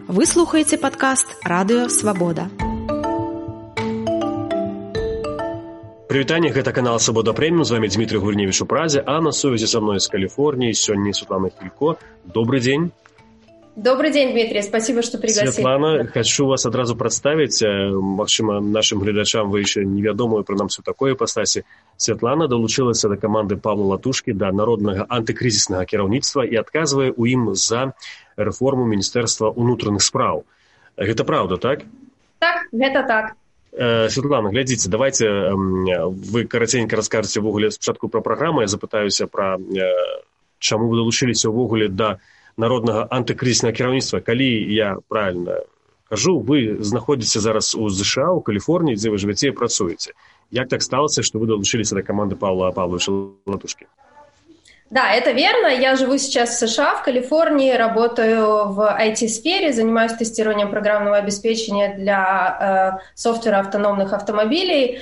Вы слухаеце падкаст «Радыё Свабода». Прывітанне, гэта канал «Свабода Прэміум». З вами Дмитрий Гурневич у Празе, а на сувязі со мной из Калифорнии сегодня Светлана Хилько. Добрый день. Добрый день, Дмитрий. Спасибо, что пригласили. Светлана, хочу вас одразу представить. Магчыма, нашим гледачам вы еще невядомыя про нам все такое ипостаси. Светлана долучилася до команды Павла Латушки, до народного антикризисного кіраўніцтва и отказывая у им за реформу Министерства внутренних справ. Это правда, так? Так, это так. Светлана, глядзіце, давайте вы караценька раскажаце ўвогуле спачатку пра праграму, я запытаюся пра чаму вы далучыліся ўвогуле да народнага антыкрызіснага кіраўніцтва. Калі я правильно кажу, вы знаходзіце зараз у США, у Каліфорніі, дзе вы жывяце і працуеце. Як так сталося, што вы далучыліся да каманды Павла Павловича Латушки? Да, это верно. Я живу сейчас в США, в Калифорнии, работаю в IT-сфере, занимаюсь тестированием программного обеспечения для софтвера автономных автомобилей.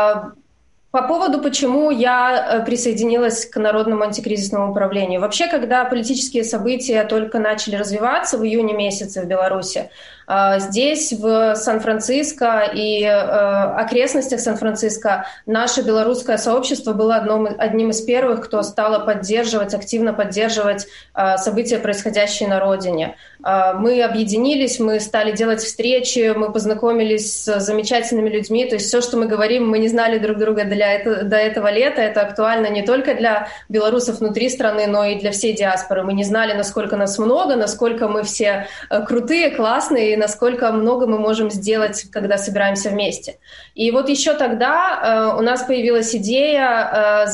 По поводу, почему я присоединилась к Народному антикризисному управлению. Вообще, когда политические события только начали развиваться в июне месяце в Беларуси, здесь, в Сан-Франциско и окрестностях Сан-Франциско, наше белорусское сообщество было одним из первых, кто стало активно поддерживать события, происходящие на родине. Мы объединились, мы стали делать встречи, мы познакомились с замечательными людьми. То есть все, что мы говорим, мы не знали друг друга до этого лета. Это актуально не только для белорусов внутри страны, но и для всей диаспоры. Мы не знали, насколько нас много, насколько мы все крутые, классные, и насколько много мы можем сделать, когда собираемся вместе. И вот еще тогда у нас появилась идея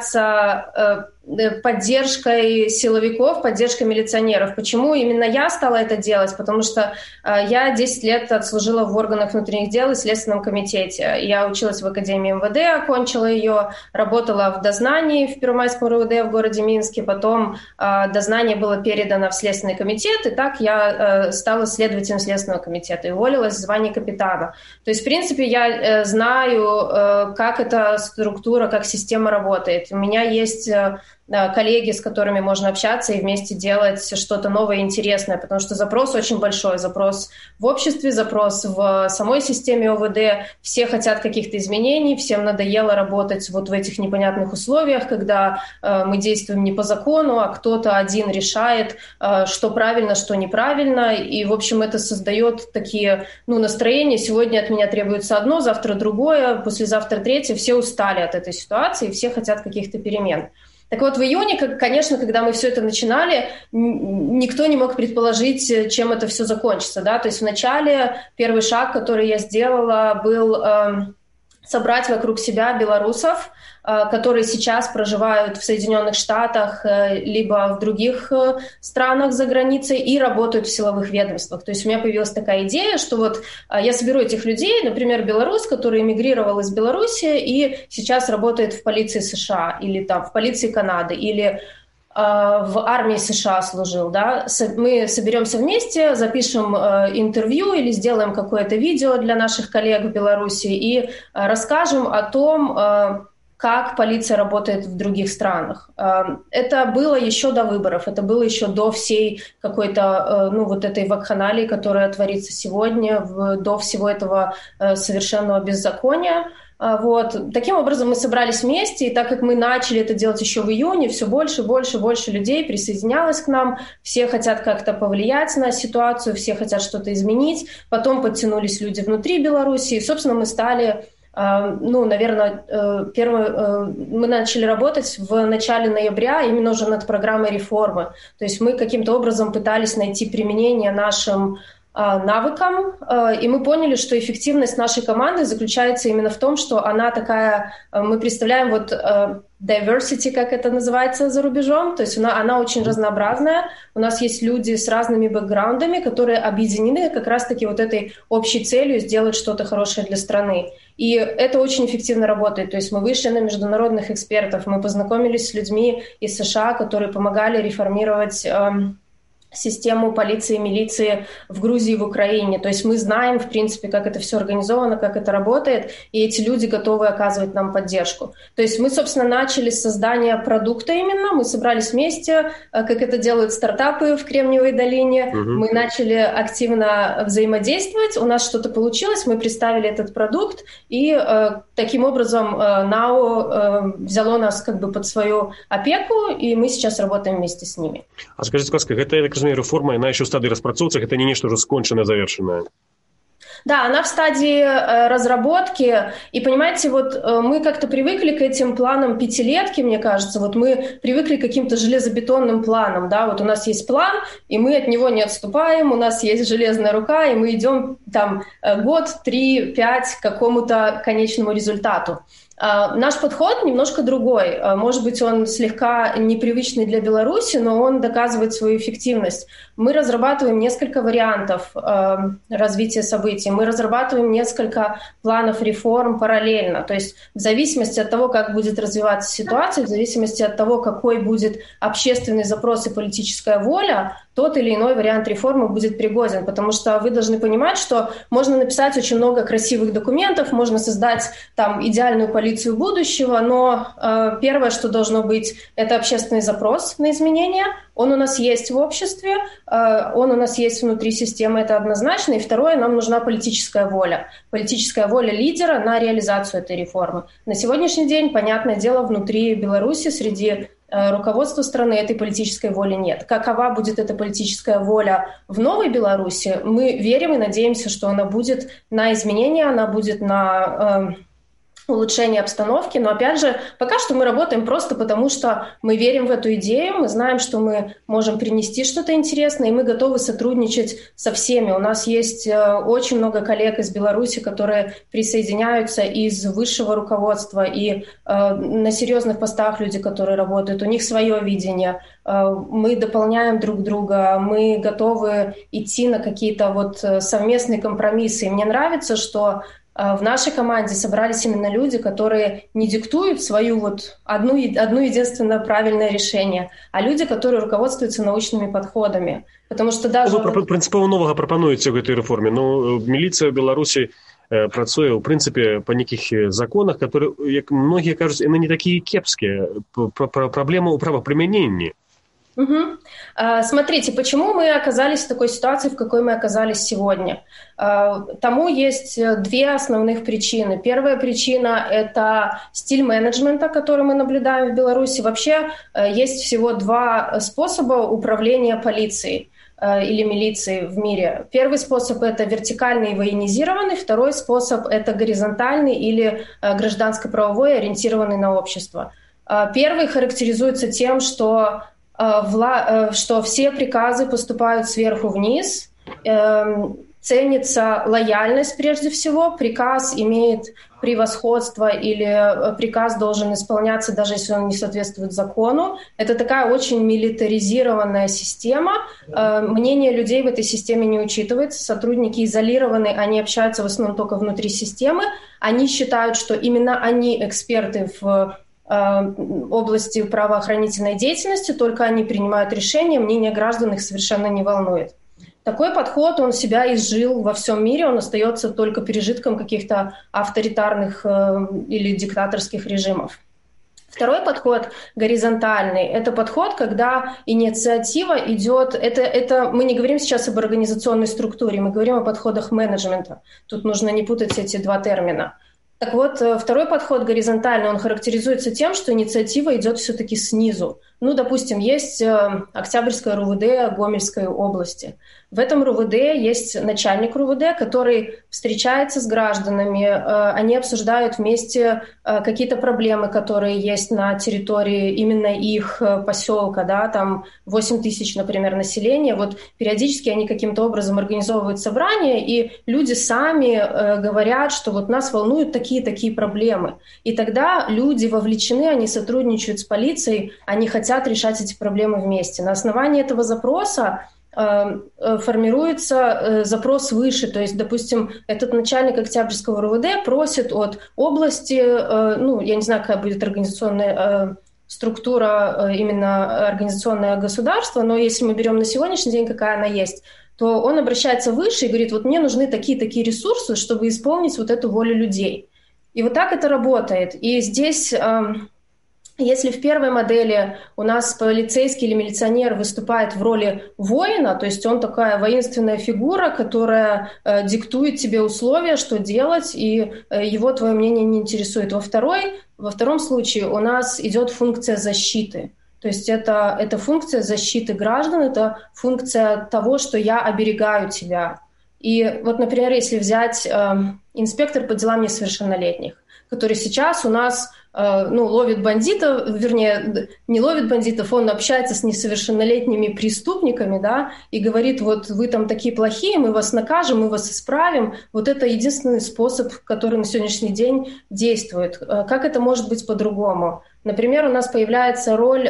заняться поддержкой силовиков, поддержкой милиционеров. Почему именно я стала это делать? Потому что я 10 лет отслужила в органах внутренних дел и Следственном комитете. Я училась в Академии МВД, окончила ее, работала в дознании в Первомайском РУВД в городе Минске, потом дознание было передано в Следственный комитет, и так я стала следователем Следственного комитета и уволилась в звании капитана. То есть, в принципе, я знаю, как эта структура, как система работает. У меня есть коллеги, с которыми можно общаться и вместе делать что-то новое и интересное, потому что запрос очень большой, запрос в обществе, запрос в самой системе ОВД, все хотят каких-то изменений, всем надоело работать вот в этих непонятных условиях, когда мы действуем не по закону, а кто-то один решает, что правильно, что неправильно, и, в общем, это создает такие, настроения, сегодня от меня требуется одно, завтра другое, послезавтра третье, все устали от этой ситуации, все хотят каких-то перемен. Так вот, в июне, конечно, когда мы все это начинали, никто не мог предположить, чем это все закончится. Да? То есть вначале первый шаг, который я сделала, был собрать вокруг себя белорусов, которые сейчас проживают в Соединенных Штатах либо в других странах за границей и работают в силовых ведомствах. То есть у меня появилась такая идея, что вот я соберу этих людей, например, белорус, который эмигрировал из Беларуси и сейчас работает в полиции США или там в полиции Канады или в армии США служил, да, мы соберемся вместе, запишем интервью или сделаем какое-то видео для наших коллег в Беларуси и расскажем о том, как полиция работает в других странах. Это было еще до выборов, это было еще до всей какой-то, вот этой вакханалии, которая творится сегодня, до всего этого совершенного беззакония. Вот. Таким образом мы собрались вместе, и так как мы начали это делать еще в июне, все больше людей присоединялось к нам, все хотят как-то повлиять на ситуацию, все хотят что-то изменить, потом подтянулись люди внутри Беларуси, и, собственно, мы стали... наверное, мы начали работать в начале ноября именно уже над программой реформы. То есть мы каким-то образом пытались найти применение нашим навыкам, и мы поняли, что эффективность нашей команды заключается именно в том, что она такая, мы представляем вот diversity, как это называется за рубежом, то есть она очень разнообразная, у нас есть люди с разными бэкграундами, которые объединены как раз-таки вот этой общей целью сделать что-то хорошее для страны. И это очень эффективно работает, то есть мы вышли на международных экспертов, мы познакомились с людьми из США, которые помогали реформировать систему полиции и милиции в Грузии и в Украине. То есть мы знаем, в принципе, как это все организовано, как это работает, и эти люди готовы оказывать нам поддержку. То есть мы, собственно, начали с создания продукта именно, мы собрались вместе, как это делают стартапы в Кремниевой долине, мы начали активно взаимодействовать, у нас что-то получилось, мы представили этот продукт, и таким образом НАО взяло нас как бы под свою опеку, и мы сейчас работаем вместе с ними. А скажите, пожалуйста, это, я так разумею, реформа, она еще в стадии распрацоўцы, это не нечто уже сконченное, завершенное? Да, она в стадии разработки, и, понимаете, вот мы как-то привыкли к этим планам пятилетки, мне кажется, вот мы привыкли к каким-то железобетонным планам, да, вот у нас есть план, и мы от него не отступаем, у нас есть железная рука, и мы идем там год, 3, 5 к какому-то конечному результату. Наш подход немножко другой. Может быть, он слегка непривычный для Беларуси, но он доказывает свою эффективность. Мы разрабатываем несколько вариантов развития событий. Мы разрабатываем несколько планов реформ параллельно. То есть в зависимости от того, как будет развиваться ситуация, в зависимости от того, какой будет общественный запрос и политическая воля, тот или иной вариант реформы будет пригоден. Потому что вы должны понимать, что можно написать очень много красивых документов, можно создать там идеальную полицию будущего, но первое, что должно быть, это общественный запрос на изменения. Он у нас есть в обществе, он у нас есть внутри системы, это однозначно. И второе, нам нужна политическая воля. Политическая воля лидера на реализацию этой реформы. На сегодняшний день, понятное дело, внутри Беларуси, среди руководства страны этой политической воли нет. Какова будет эта политическая воля в новой Беларуси, мы верим и надеемся, что она будет на изменения, она будет на улучшение обстановки, но, опять же, пока что мы работаем просто потому, что мы верим в эту идею, мы знаем, что мы можем принести что-то интересное, и мы готовы сотрудничать со всеми. У нас есть очень много коллег из Беларуси, которые присоединяются из высшего руководства, и на серьезных постах люди, которые работают, у них свое видение. Мы дополняем друг друга, мы готовы идти на какие-то вот совместные компромиссы. И мне нравится, что в нашей команде собрались именно люди, которые не диктуют свою вот одну единственное правильное решение, а люди, которые руководствуются научными подходами. Потому что даже... Вы принципова новага прапануеце ў гэтай рэформе. Ну, міліцыя ў Беларусі працуе, ў прынцыпе, па нейкіх законах, которые, як многія кажуць, яны не такія кепскія. Праблема ў правапрымяненні. Угу. Смотрите, почему мы оказались в такой ситуации, в какой мы оказались сегодня? Тому есть две основных причины. Первая причина – это стиль менеджмента, который мы наблюдаем в Беларуси. Вообще есть всего два способа управления полицией или милицией в мире. Первый способ – это вертикальный и военизированный, второй способ – это горизонтальный или гражданско-правовой, ориентированный на общество. Первый характеризуется тем, что все приказы поступают сверху вниз, ценится лояльность прежде всего, приказ имеет превосходство или приказ должен исполняться, даже если он не соответствует закону. Это такая очень милитаризированная система. Мнение людей в этой системе не учитывается. Сотрудники изолированы, они общаются в основном только внутри системы. Они считают, что именно они эксперты в области правоохранительной деятельности, только они принимают решения, мнение граждан их совершенно не волнует. Такой подход, он себя изжил во всем мире, он остается только пережитком каких-то авторитарных или диктаторских режимов. Второй подход горизонтальный. Это подход, когда инициатива идет... Это мы не говорим сейчас об организационной структуре, мы говорим о подходах менеджмента. Тут нужно не путать эти два термина. Так вот, второй подход горизонтальный, он характеризуется тем, что инициатива идет все-таки снизу. Ну, допустим, есть Октябрьское РУВД Гомельской области. В этом РУВД есть начальник РУВД, который встречается с гражданами, они обсуждают вместе какие-то проблемы, которые есть на территории именно их поселка, да, там 8 тысяч, например, населения. Вот периодически они каким-то образом организовывают собрания, и люди сами говорят, что вот нас волнуют такие проблемы. И тогда люди вовлечены, они сотрудничают с полицией, они хотят решать эти проблемы вместе. На основании этого запроса формируется запрос выше, то есть, допустим, этот начальник Октябрьского РУВД просит от области, ну, я не знаю, какая будет организационная структура именно организационное государства, но если мы берем на сегодняшний день, какая она есть, то он обращается выше и говорит, вот мне нужны такие-такие ресурсы, чтобы исполнить вот эту волю людей. И вот так это работает. И здесь, если в первой модели у нас полицейский или милиционер выступает в роли воина, то есть он такая воинственная фигура, которая диктует тебе условия, что делать, и его твое мнение не интересует. Во втором случае у нас идет функция защиты. То есть это функция защиты граждан, это функция того, что я оберегаю тебя. И вот, например, если взять инспектор по делам несовершеннолетних, который сейчас у нас ловит бандитов, вернее, не ловит бандитов, он общается с несовершеннолетними преступниками, да, и говорит, вот вы там такие плохие, мы вас накажем, мы вас исправим. Вот это единственный способ, который на сегодняшний день действует. Как это может быть по-другому? Например, у нас появляется роль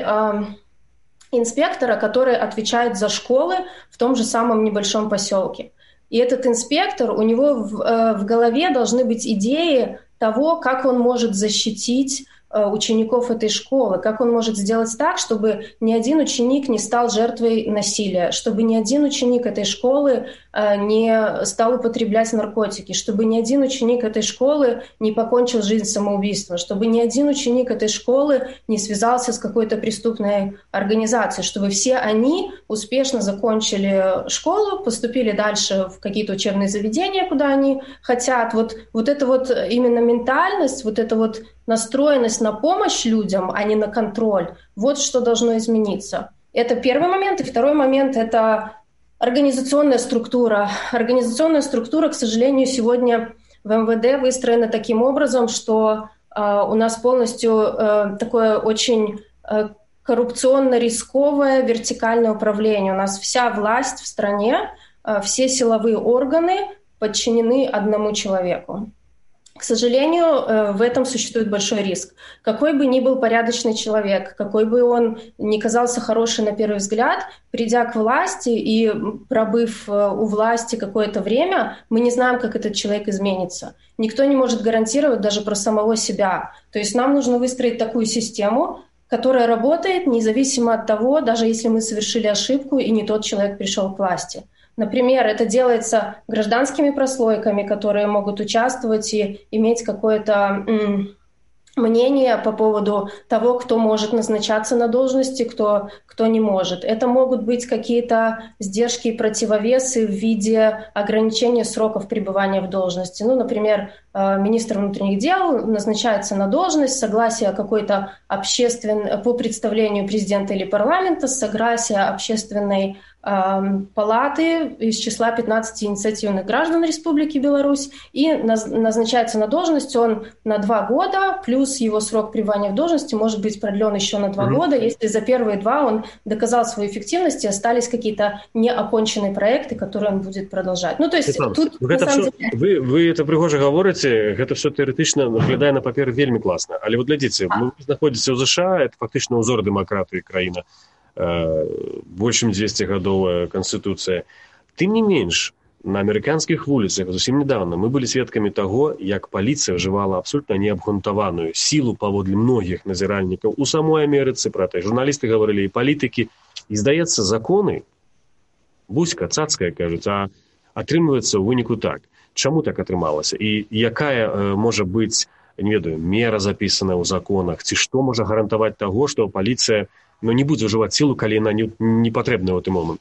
инспектора, который отвечает за школы в том же самом небольшом поселке. И этот инспектор, у него в голове должны быть идеи того, как он может защитить учеников этой школы, как он может сделать так, чтобы ни один ученик не стал жертвой насилия, чтобы ни один ученик этой школы не стал употреблять наркотики, чтобы ни один ученик этой школы не покончил жизнь самоубийством, чтобы ни один ученик этой школы не связался с какой-то преступной организацией, чтобы все они успешно закончили школу, поступили дальше в какие-то учебные заведения, куда они хотят. Вот это вот именно ментальность, вот это вот настроенность на помощь людям, а не на контроль. Вот что должно измениться. Это первый момент. И второй момент – это организационная структура. Организационная структура, к сожалению, сегодня в МВД выстроена таким образом, что у нас полностью такое очень коррупционно-рисковое вертикальное управление. У нас вся власть в стране, все силовые органы подчинены одному человеку. К сожалению, в этом существует большой риск. Какой бы ни был порядочный человек, какой бы он ни казался хороший на первый взгляд, придя к власти и пробыв у власти какое-то время, мы не знаем, как этот человек изменится. Никто не может гарантировать даже про самого себя. То есть нам нужно выстроить такую систему, которая работает независимо от того, даже если мы совершили ошибку и не тот человек пришел к власти. Например, это делается гражданскими прослойками, которые могут участвовать и иметь какое-то мнение по поводу того, кто может назначаться на должности, кто не может. Это могут быть какие-то сдержки и противовесы в виде ограничения сроков пребывания в должности. Например, министр внутренних дел назначается на должность, согласие какой-то по представлению президента или парламента, согласие общественной палаты из числа 15 инициативных граждан Республики Беларусь, и назначается на должность он на 2 года, плюс его срок пребывания в должности может быть продлен еще на 2 года, если за первые 2 он доказал свою эффективность и остались какие-то неоконченные проекты, которые он будет продолжать. То есть тут на самом деле... Вы это прыгожа говорите, гэта все тэарэтычна выглядае на паперы вельмі класна, але вот глядзіце, вы знаходзіце ў ЗША, это фактычна ўзор дэмакратыі краіна, большым 200-гадовая канстытуцыя. Тым не менш, на амерыканскіх вуліцах зусім недавно мы былі сведкамі таго, як паліцыя ўжывала абсолютна неабгрунтаваную сілу паводле многіх назіральнікаў у самой Амерыцы, пра тое журналісты гаварылі і палітыкі, і здаецца, законы бузька, цацкая, кажуць, а атрымліваецца ў выніку так. Чаму так атрымалася? І якая можа быць, не ведаю, мера запісаная ў законах, ці што можа гарантаваць таго, што паліцыя не будет уживать силу, когда она не потребна в этот момент.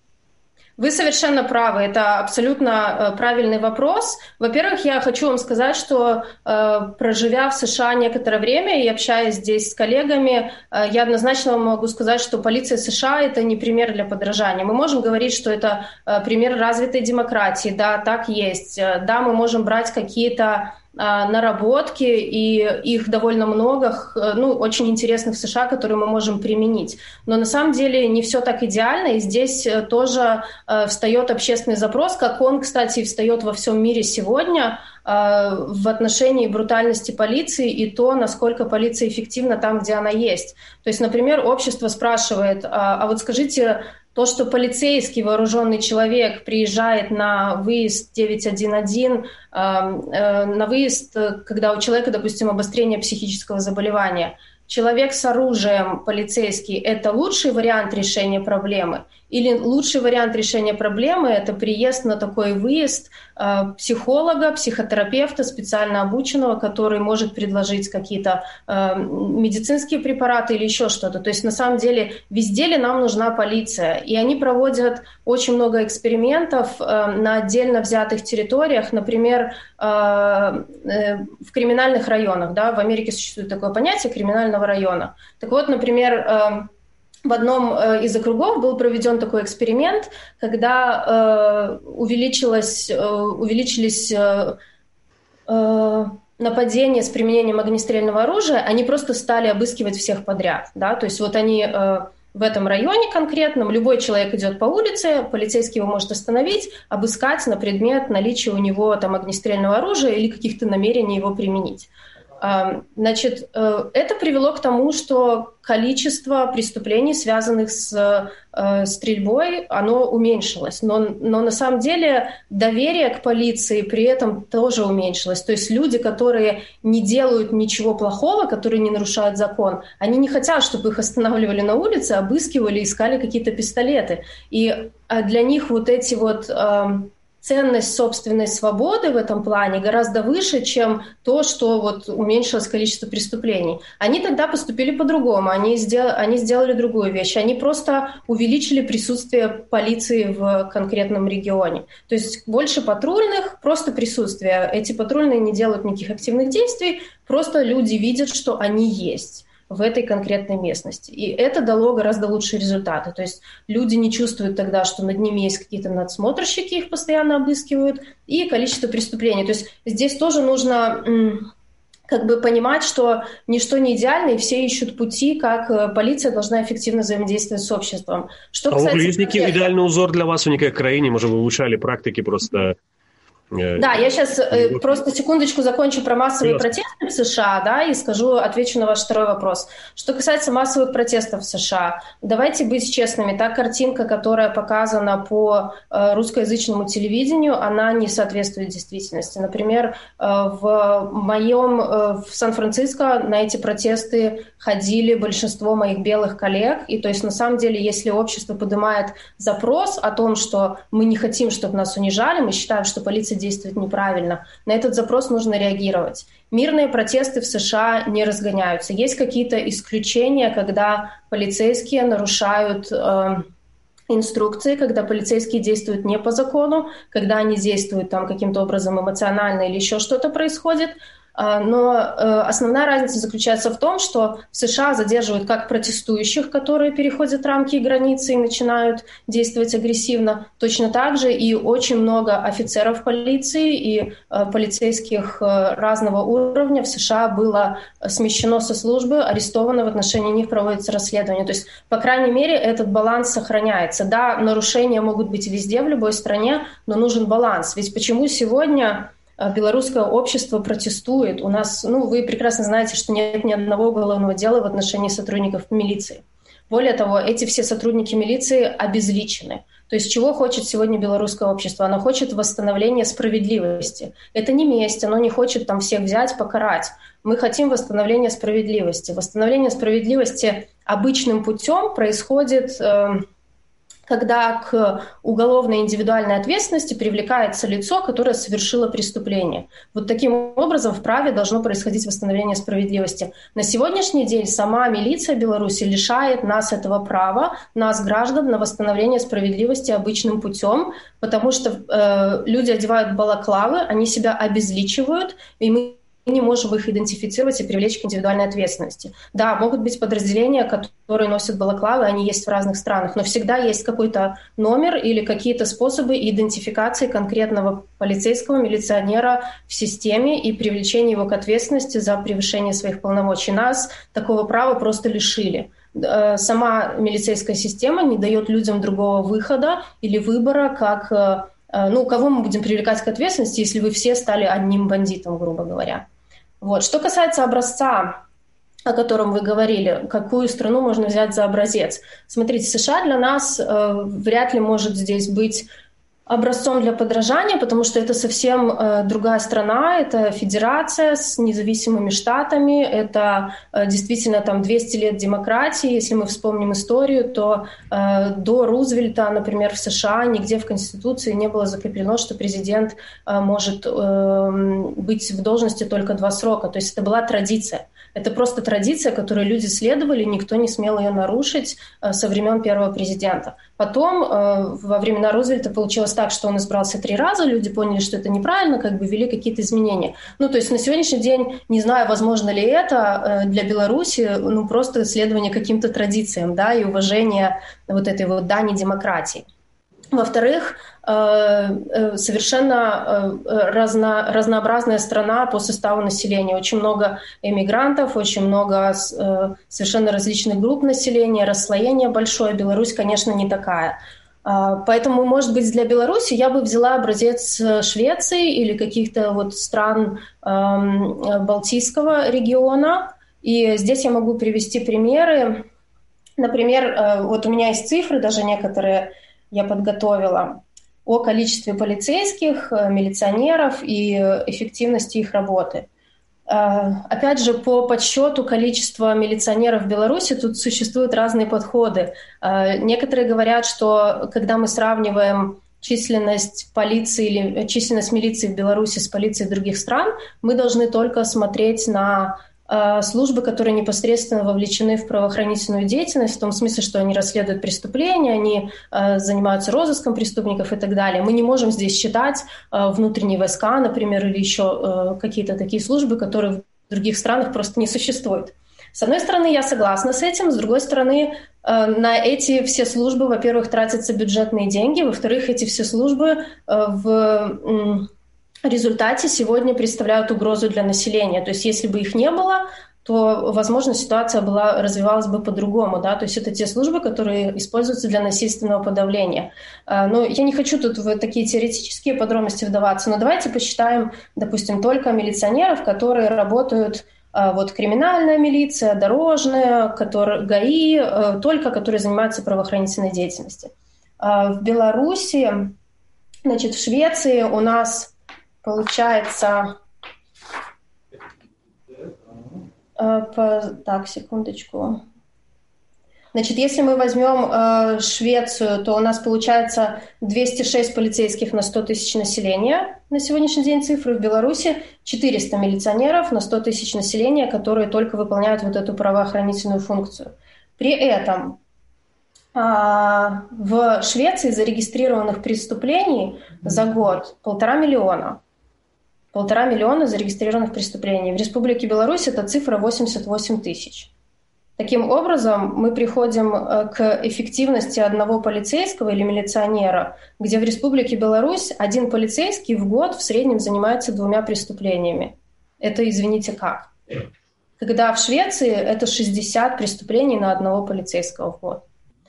Вы совершенно правы. Это абсолютно правильный вопрос. Во-первых, я хочу вам сказать, что проживя в США некоторое время и общаясь здесь с коллегами, я однозначно могу сказать, что полиция США – это не пример для подражания. Мы можем говорить, что это пример развитой демократии. Да, так есть. Да, мы можем брать какие-то наработки, и их довольно много, очень интересных в США, которые мы можем применить. Но на самом деле не все так идеально, и здесь тоже встает общественный запрос, как он, кстати, встает во всем мире сегодня, в отношении брутальности полиции и то, насколько полиция эффективна там, где она есть. То есть, например, общество спрашивает, а вот скажите, то, что полицейский вооруженный человек приезжает на выезд 911, на выезд, когда у человека, допустим, обострение психического заболевания, человек с оружием полицейский – это лучший вариант решения проблемы? Или лучший вариант решения проблемы – это приезд на такой выезд психолога, психотерапевта, специально обученного, который может предложить какие-то медицинские препараты или еще что-то. То есть на самом деле везде ли нам нужна полиция? И они проводят очень много экспериментов на отдельно взятых территориях, например, в криминальных районах. Да? В Америке существует такое понятие криминального района. Так вот, например, в одном из округов был проведен такой эксперимент, когда увеличились нападения с применением огнестрельного оружия, они просто стали обыскивать всех подряд. Да? То есть вот они в этом районе конкретном, любой человек идет по улице, полицейский его может остановить, обыскать на предмет наличия у него там огнестрельного оружия или каких-то намерений его применить. Значит, это привело к тому, что количество преступлений, связанных с стрельбой, оно уменьшилось. Но на самом деле доверие к полиции при этом тоже уменьшилось. То есть люди, которые не делают ничего плохого, которые не нарушают закон, они не хотят, чтобы их останавливали на улице, обыскивали, искали какие-то пистолеты. И для них вот эти вот... ценность собственной свободы в этом плане гораздо выше, чем то, что вот уменьшилось количество преступлений. Они тогда поступили по-другому, они сделали другую вещь. Они просто увеличили присутствие полиции в конкретном регионе. То есть больше патрульных, просто присутствие. Эти патрульные не делают никаких активных действий, просто люди видят, что они есть в этой конкретной местности. И это дало гораздо лучшие результаты. То есть люди не чувствуют тогда, что над ними есть какие-то надсмотрщики, их постоянно обыскивают, и количество преступлений. То есть здесь тоже нужно как бы понимать, что ничто не идеально, и все ищут пути, как полиция должна эффективно взаимодействовать с обществом. Что касается... есть некий идеальный узор для вас в некой краине? Может, вы улучшали практики просто... Да, я сейчас просто секундочку закончу про массовые протесты в США, да, и отвечу на ваш второй вопрос. Что касается массовых протестов в США, давайте быть честными, та картинка, которая показана по русскоязычному телевидению, она не соответствует действительности. Например, в Сан-Франциско на эти протесты ходили большинство моих белых коллег, и то есть на самом деле, если общество поднимает запрос о том, что мы не хотим, чтобы нас унижали, мы считаем, что полиция действует неправильно, на этот запрос нужно реагировать. Мирные протесты в США не разгоняются. Есть какие-то исключения, когда полицейские нарушают инструкции, когда полицейские действуют не по закону, когда они действуют там каким-то образом эмоционально или еще что-то происходит. Но основная разница заключается в том, что в США задерживают как протестующих, которые переходят рамки и границы и начинают действовать агрессивно, точно так же и очень много офицеров полиции и полицейских разного уровня в США было смещено со службы, арестовано, в отношении них проводится расследование. То есть, по крайней мере, этот баланс сохраняется. Да, нарушения могут быть везде, в любой стране, но нужен баланс. Ведь почему сегодня белорусское общество протестует? У нас, вы прекрасно знаете, что нет ни одного уголовного дела в отношении сотрудников милиции. Более того, эти все сотрудники милиции обезличены. То есть чего хочет сегодня белорусское общество? Оно хочет восстановления справедливости. Это не месть, оно не хочет там всех взять, покарать. Мы хотим восстановления справедливости. Восстановление справедливости обычным путем происходит... когда к уголовной индивидуальной ответственности привлекается лицо, которое совершило преступление. Вот таким образом в праве должно происходить восстановление справедливости. На сегодняшний день сама милиция Беларуси лишает нас этого права, нас, граждан, на восстановление справедливости обычным путем, потому что люди одевают балаклавы, они себя обезличивают, и мы не можем их идентифицировать и привлечь к индивидуальной ответственности. Да, могут быть подразделения, которые носят балаклавы, они есть в разных странах, но всегда есть какой-то номер или какие-то способы идентификации конкретного полицейского, милиционера в системе и привлечения его к ответственности за превышение своих полномочий. Нас такого права просто лишили. Сама милицейская система не дает людям другого выхода или выбора, как... кого мы будем привлекать к ответственности, если вы все стали одним бандитом, грубо говоря. Вот. Что касается образца, о котором вы говорили, какую страну можно взять за образец. Смотрите, США для нас вряд ли может здесь быть образцом для подражания, потому что это совсем другая страна, это федерация с независимыми штатами, это действительно там 200 лет демократии. Если мы вспомним историю, то до Рузвельта, например, в США нигде в Конституции не было закреплено, что президент может быть в должности только 2 срока. То есть это была традиция. Это просто традиция, которой люди следовали, никто не смел ее нарушить со времен первого президента. Потом, во времена Рузвельта, получилось так, что он избрался 3 раза, люди поняли, что это неправильно, как бы ввели какие-то изменения. Ну, то есть на сегодняшний день, не знаю, возможно ли это для Беларуси, ну, просто следование каким-то традициям, да, и уважение вот этой вот дани демократии. Во-вторых, совершенно разнообразная страна по составу населения. Очень много эмигрантов, очень много совершенно различных групп населения, расслоение большое. Беларусь, конечно, не такая. Поэтому, может быть, для Беларуси я бы взяла образец Швеции или каких-то вот стран Балтийского региона. И здесь я могу привести примеры. Например, вот у меня есть цифры, даже некоторые я подготовила, о количестве полицейских, милиционеров и эффективности их работы. Опять же, по подсчету количества милиционеров в Беларуси тут существуют разные подходы. Некоторые говорят, что когда мы сравниваем численность полиции или численность милиции в Беларуси с полицией других стран, мы должны только смотреть на службы, которые непосредственно вовлечены в правоохранительную деятельность, в том смысле, что они расследуют преступления, они занимаются розыском преступников и так далее. Мы не можем здесь считать внутренние войска, например, или еще какие-то такие службы, которые в других странах просто не существуют. С одной стороны, я согласна с этим, с другой стороны, на эти все службы, во-первых, тратятся бюджетные деньги, во-вторых, эти все службы в результате сегодня представляют угрозу для населения. То есть если бы их не было, то, возможно, ситуация развивалась бы по-другому. Да? То есть это те службы, которые используются для насильственного подавления. Но я не хочу тут в такие теоретические подробности вдаваться, но давайте посчитаем, допустим, только милиционеров, которые работают, вот криминальная милиция, дорожная, ГАИ, только которые занимаются правоохранительной деятельностью. В Беларуси, значит, в Швеции у нас получается, так, секундочку. Значит, если мы возьмем Швецию, то у нас получается 206 полицейских на 100 тысяч населения на сегодняшний день цифры. В Беларуси 400 милиционеров на 100 тысяч населения, которые только выполняют вот эту правоохранительную функцию. При этом в Швеции зарегистрированных преступлений за год 1,5 миллиона. 1,5 миллиона зарегистрированных преступлений. В Республике Беларусь эта цифра 88 тысяч. Таким образом, мы приходим к эффективности одного полицейского или милиционера, где в Республике Беларусь один полицейский в год в среднем занимается 2 преступлениями. Это, извините, как? Когда в Швеции это 60 преступлений на одного полицейского в год.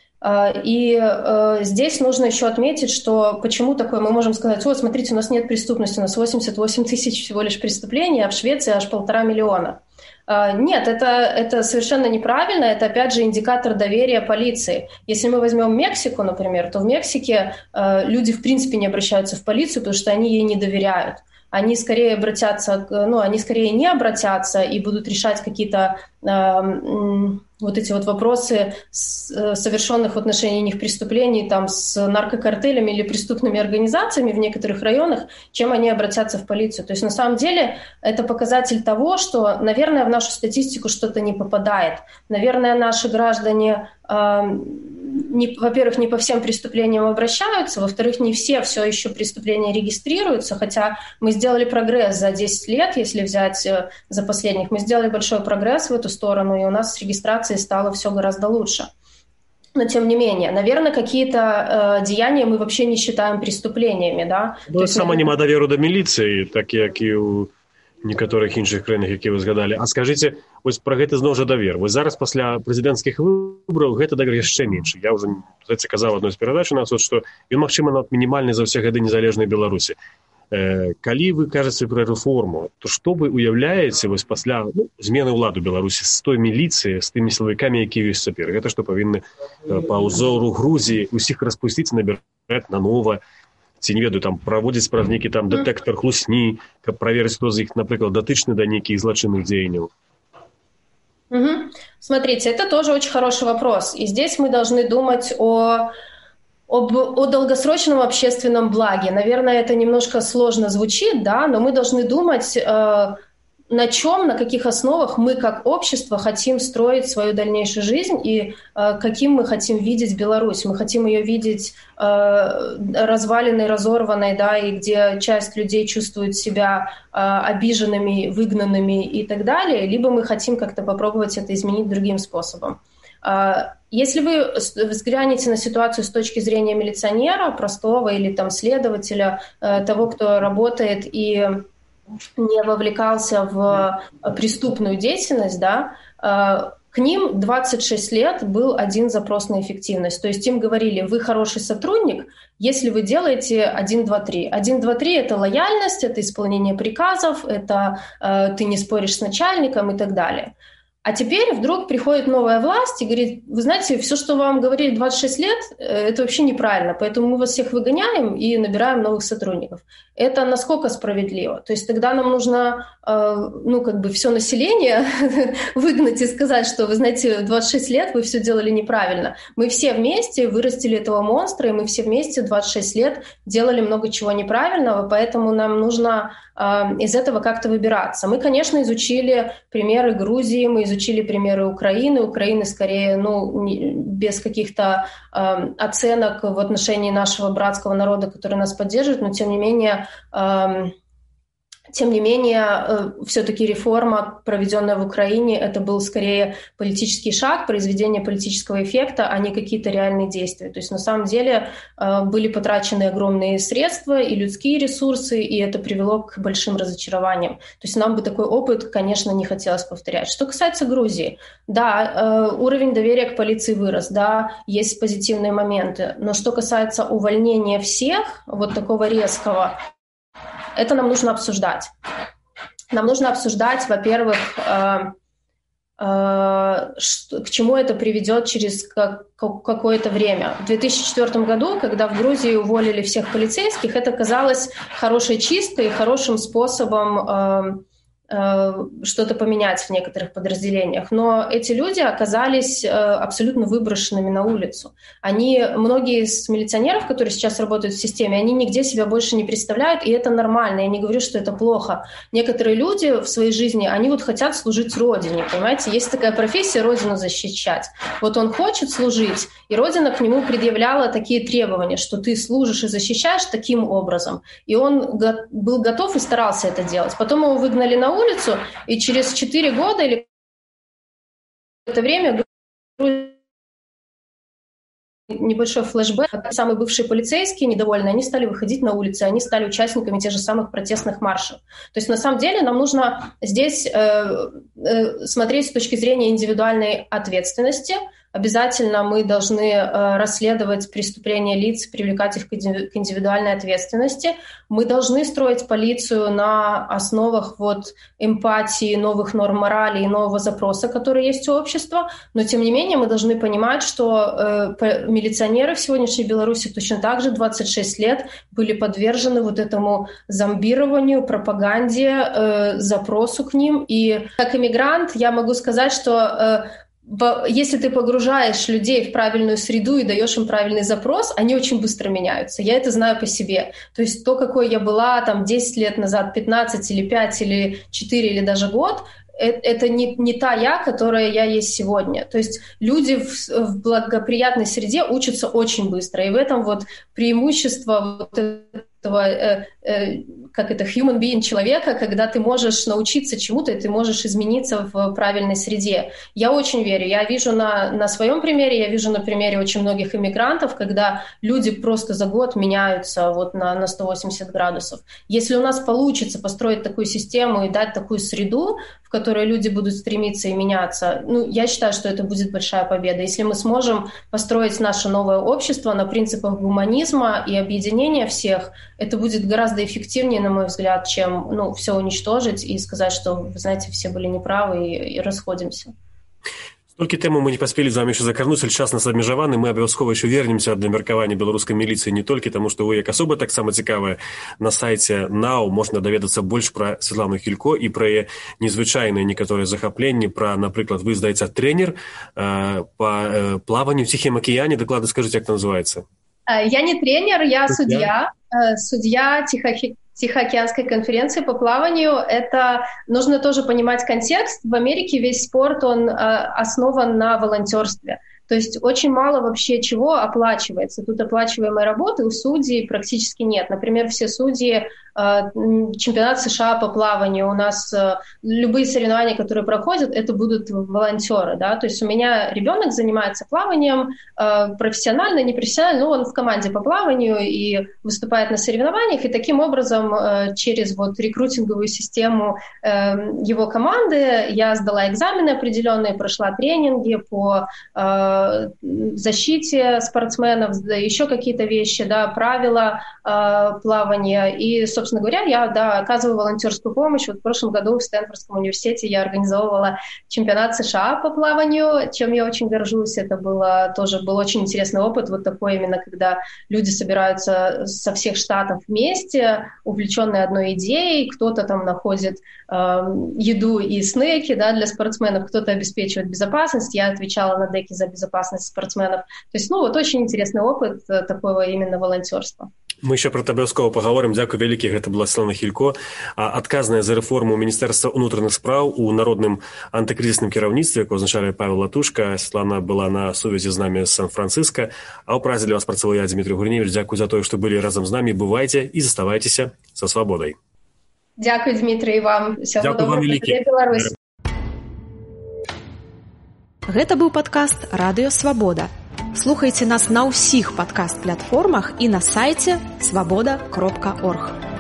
И здесь нужно еще отметить, что почему такое, мы можем сказать, вот, смотрите, у нас нет преступности, у нас 88 тысяч всего лишь преступлений, а в Швеции аж 1,5 миллиона. Нет, это совершенно неправильно, это опять же индикатор доверия полиции. Если мы возьмем Мексику, например, то в Мексике люди в принципе не обращаются в полицию, потому что они ей не доверяют. Они скорее не обратятся и будут решать какие-то вот эти вот вопросы совершенных в отношении них преступлений там, с наркокартелями или преступными организациями в некоторых районах, чем они обратятся в полицию. То есть на самом деле это показатель того, что, наверное, в нашу статистику что-то не попадает. Наверное, наши граждане, во-первых, не по всем преступлениям обращаются, во-вторых, не все еще преступления регистрируются, хотя мы сделали прогресс за 10 лет, если взять за последних, мы сделали большой прогресс в эту сторону, и у нас с регистрацией стало все гораздо лучше. Но, тем не менее, наверное, какие-то деяния мы вообще не считаем преступлениями. Да? Ну, сама нема даверу до міліції, так як і у некаторых іншых краінах, які вы згадалі. А скажите, вось пра гэты зноў жа давер. Вось зараз пасля прэзідэнцкіх выбараў гэта давер яшчэ меншы. Я ўжо казаў адной з перадач у нас, што ён, магчыма, нават мінімальны за ўсе гады незалежнай Беларусі. Калі вы кажаце пра рэформу, то што вы уяўляеце вось пасля змены ўлады ў Беларусі з той міліцыі, з тымі сілавікамі, якія ёсць цяпер? Гэта што павінны па ўзору Грузіі усіх распусціць, набіраць нанова? ці, не ведаю, там праводзіць праз нейкі там дэтэктар хлусні, каб праверыць, хто з іх, напрыклад, датычны да нейкіх злачынных дзеянняў? Смотрите, это тоже очень хороший вопрос. И здесь мы должны думать о долгосрочном общественном благе. Наверное, это немножко сложно звучит, да, но мы должны думать, на чем, на каких основах мы как общество хотим строить свою дальнейшую жизнь и каким мы хотим видеть Беларусь. Мы хотим ее видеть разваленной, разорванной, да, и где часть людей чувствует себя обиженными, выгнанными и так далее, либо мы хотим как-то попробовать это изменить другим способом. Если вы взглянете на ситуацию с точки зрения милиционера, простого или там следователя, того, кто работает и не вовлекался в преступную деятельность, да, к ним 26 лет был один запрос на эффективность. То есть им говорили, вы хороший сотрудник, если вы делаете 1, 2, 3. 1, 2, 3 – это лояльность, это исполнение приказов, это ты не споришь с начальником и так далее. А теперь вдруг приходит новая власть и говорит, вы знаете, все, что вам говорили 26 лет, это вообще неправильно, поэтому мы вас всех выгоняем и набираем новых сотрудников. Это насколько справедливо? То есть тогда нам нужно, все население выгнать и сказать, что, вы знаете, 26 лет вы все делали неправильно. Мы все вместе вырастили этого монстра, и мы все вместе 26 лет делали много чего неправильного, поэтому нам нужно из этого как-то выбираться. Мы, конечно, изучили примеры Грузии, мы изучили примеры Украины. Украины скорее, без каких-то оценок в отношении нашего братского народа, который нас поддерживает, но тем не менее, все-таки реформа, проведенная в Украине, это был скорее политический шаг, произведение политического эффекта, а не какие-то реальные действия. То есть на самом деле были потрачены огромные средства и людские ресурсы, и это привело к большим разочарованиям. То есть нам бы такой опыт, конечно, не хотелось повторять. Что касается Грузии, да, уровень доверия к полиции вырос, да, есть позитивные моменты, но что касается увольнения всех, вот такого резкого, это нам нужно обсуждать. Нам нужно обсуждать, во-первых, к чему это приведет через какое-то время. В 2004 году, когда в Грузии уволили всех полицейских, это казалось хорошей чисткой и хорошим способом что-то поменять в некоторых подразделениях. Но эти люди оказались абсолютно выброшенными на улицу. Многие из милиционеров, которые сейчас работают в системе, они нигде себя больше не представляют, и это нормально. Я не говорю, что это плохо. Некоторые люди в своей жизни, они вот хотят служить Родине, понимаете? Есть такая профессия — Родину защищать. Вот он хочет служить, и Родина к нему предъявляла такие требования, что ты служишь и защищаешь таким образом. И он был готов и старался это делать. Потом его выгнали на улицу, и через 4 года или это время небольшой флешбэк. Самые бывшие полицейские, недовольные, они стали выходить на улицы, они стали участниками тех же самых протестных маршев. То есть на самом деле нам нужно здесь смотреть с точки зрения индивидуальной ответственности. Обязательно мы должны расследовать преступления лиц, привлекать их к индивидуальной ответственности. Мы должны строить полицию на основах эмпатии, новых норм морали и нового запроса, который есть у общества. Но, тем не менее, мы должны понимать, что милиционеры в сегодняшней Беларуси точно так же 26 лет были подвержены этому зомбированию, пропаганде, запросу к ним. И как иммигрант я могу сказать, что если ты погружаешь людей в правильную среду и даешь им правильный запрос, они очень быстро меняются. Я это знаю по себе. То есть то, какой я была 10 лет назад, 15 или 5 или 4 или даже год, это не та я, которая я есть сегодня. То есть люди в благоприятной среде учатся очень быстро. И в этом преимущество этого human being человека, когда ты можешь научиться чему-то, и ты можешь измениться в правильной среде. Я очень верю. Я вижу на своем примере, я вижу на примере очень многих иммигрантов, когда люди просто за год меняются на 180 градусов. Если у нас получится построить такую систему и дать такую среду, в которой люди будут стремиться и меняться, я считаю, что это будет большая победа. Если мы сможем построить наше новое общество на принципах гуманизма и объединения всех, это будет гораздо эффективнее, на мой взгляд, чем все уничтожить и сказать, что, вы знаете, все были неправы и расходимся. С Толькі тэму мы не паспелі з вами яшчэ закрануць, але час нас абмежаваны. Мы абавязкова яшчэ вернемся ад абмеркавання беларускай міліцыі не толькі таму, што вы як асоба таксама цікавая. На сайце НАУ можна даведацца больш пра Светлану Хілько і пра яе незвычайныя некаторыя захапленні, пра, напрыклад, вы, здаецца, трэнер па плаванню в Тихім акіяне. Дакладна скажыце, як это называецца? Я не тренер, я судья Тихоокеанской конференции по плаванию. Это нужно тоже понимать контекст. В Америке весь спорт, он основан на волонтерстве. То есть очень мало вообще чего оплачивается. Тут оплачиваемой работы у судей практически нет. Например, все судьи чемпионат США по плаванию, у нас любые соревнования, которые проходят, это будут волонтеры, да, то есть у меня ребенок занимается плаванием профессионально, непрофессионально, но он в команде по плаванию и выступает на соревнованиях, и таким образом через вот рекрутинговую систему его команды я сдала экзамены определенные, прошла тренинги по защите спортсменов, еще какие-то вещи, да, правила плавания, и, собственно говоря, я, да, оказываю волонтерскую помощь. Вот в прошлом году в Стэнфордском университете я организовывала чемпионат США по плаванию, чем я очень горжусь. Это был очень интересный опыт, вот такой именно, когда люди собираются со всех штатов вместе, увлеченные одной идеей, кто-то там находит еду и снеки, да, для спортсменов, кто-то обеспечивает безопасность, я отвечала на деке за безопасность спортсменов. То есть, очень интересный опыт такого именно волонтерства. Мы еще про абавязкова паговорым. Дзякуй вялікі, гэта была Светлана Хілько, адказная за рэформу Міністэрства ўнутраных спраў у народным антыкрызісным кіраўніцтве, якое узначалі Павел Латушка. Светлана была на сувязі з намі з Сан-Франциско, а ў празе для вас працаваў я, Дмітрий Гурневич. Дзякуй за тое, што былі разам з намі. Бывайце і заставайцеся са свабодай. Дзякуй, Дмітрий, і вам. Дзякуй вам вялікі. Гэта быў падкаст «Радыё Свабода». Слухайце нас на ўсіх падкаст-платформах і на сайце свабода.орг.